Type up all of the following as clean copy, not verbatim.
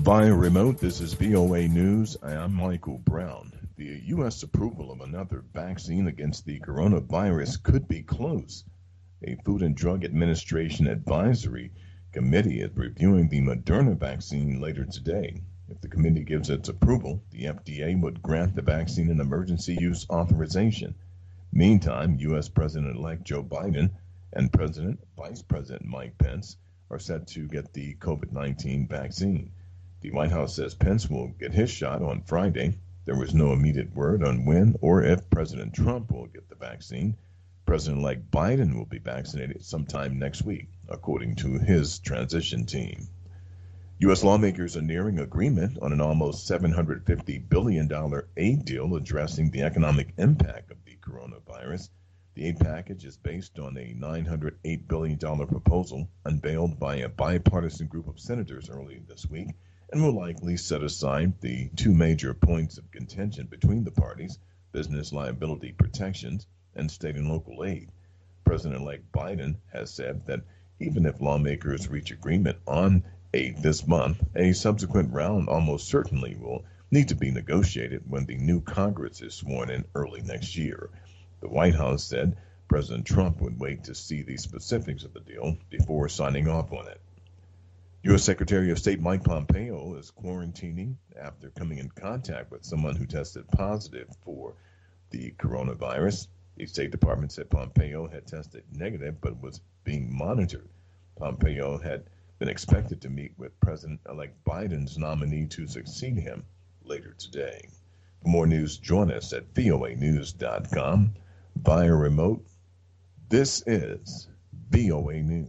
Via remote, this is VOA News. I'm Michael Brown. The U.S. approval of another vaccine against the coronavirus could be close. A Food and Drug Administration advisory committee is reviewing the Moderna vaccine later today. If the committee gives its approval, the FDA would grant the vaccine an emergency use authorization. Meantime, U.S. President-elect Joe Biden and Vice President Mike Pence are set to get the COVID-19 vaccine. The White House says Pence will get his shot on Friday. There was no immediate word on when or if President Trump will get the vaccine. President-elect Biden will be vaccinated sometime next week, according to his transition team. U.S. lawmakers are nearing agreement on an almost $750 billion aid deal addressing the economic impact of the coronavirus. The aid package is based on a $908 billion proposal unveiled by a bipartisan group of senators early this week, and will likely set aside the two major points of contention between the parties, business liability protections and state and local aid. President-elect Biden has said that even if lawmakers reach agreement on aid this month, a subsequent round almost certainly will need to be negotiated when the new Congress is sworn in early next year. The White House said President Trump would wait to see the specifics of the deal before signing off on it. U.S. Secretary of State Mike Pompeo is quarantining after coming in contact with someone who tested positive for the coronavirus. The State Department said Pompeo had tested negative but was being monitored. Pompeo had been expected to meet with President-elect Biden's nominee to succeed him later today. For more news, join us at voanews.com via remote. This is VOA News.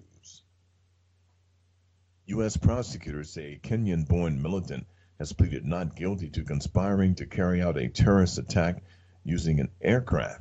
U.S. prosecutors say a Kenyan-born militant has pleaded not guilty to conspiring to carry out a terrorist attack using an aircraft.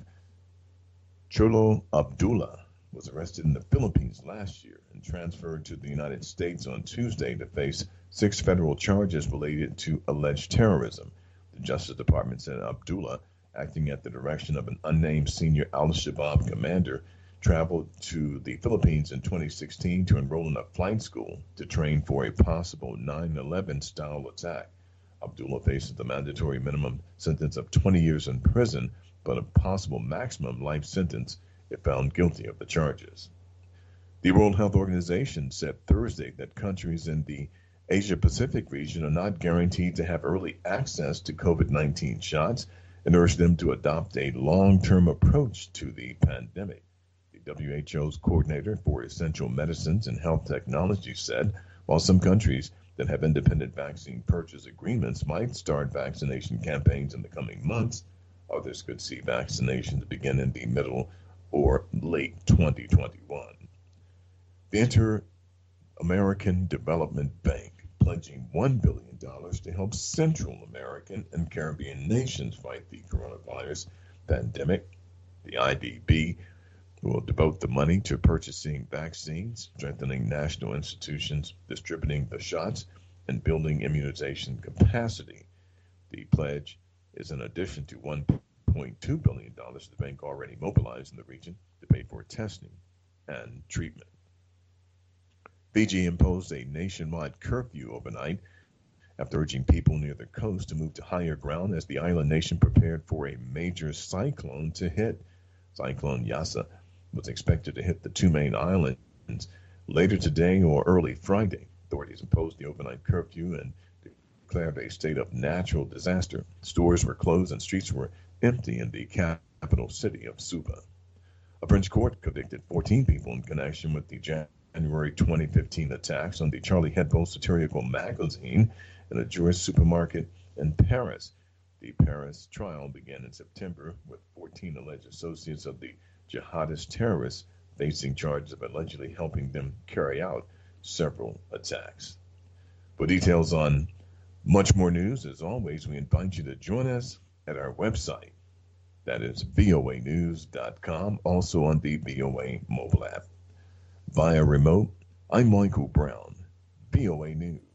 Cholo Abdullah was arrested in the Philippines last year and transferred to the United States on Tuesday to face 6 federal charges related to alleged terrorism. The Justice Department said Abdullah, acting at the direction of an unnamed senior al-Shabaab commander, traveled to the Philippines in 2016 to enroll in a flight school to train for a possible 9/11 style attack. Abdullah faces the mandatory minimum sentence of 20 years in prison, but a possible maximum life sentence if found guilty of the charges. The World Health Organization said Thursday that countries in the Asia-Pacific region are not guaranteed to have early access to COVID-19 shots and urged them to adopt a long-term approach to the pandemic. WHO's coordinator for essential medicines and health technology said, while some countries that have independent vaccine purchase agreements might start vaccination campaigns in the coming months, others could see vaccinations begin in the middle or late 2021. The Inter-American Development Bank pledging $1 billion to help Central American and Caribbean nations fight the coronavirus pandemic. The IDB will devote the money to purchasing vaccines, strengthening national institutions, distributing the shots, and building immunization capacity. The pledge is in addition to $1.2 billion the bank already mobilized in the region to pay for testing and treatment. Fiji imposed a nationwide curfew overnight after urging people near the coast to move to higher ground as the island nation prepared for a major cyclone to hit. Cyclone Yasa was expected to hit the 2 main islands later today or early Friday. Authorities imposed the overnight curfew and declared a state of natural disaster. Stores were closed and streets were empty in the capital city of Suva. A French court convicted 14 people in connection with the January 2015 attacks on the Charlie Hebdo satirical magazine in a Jewish supermarket in Paris. The Paris trial began in September with 14 alleged associates of the jihadist terrorists facing charges of allegedly helping them carry out several attacks. For details on much more news, as always, we invite you to join us at our website. That is voanews.com, also on the VOA mobile app. Via remote, I'm Michael Brown, VOA News.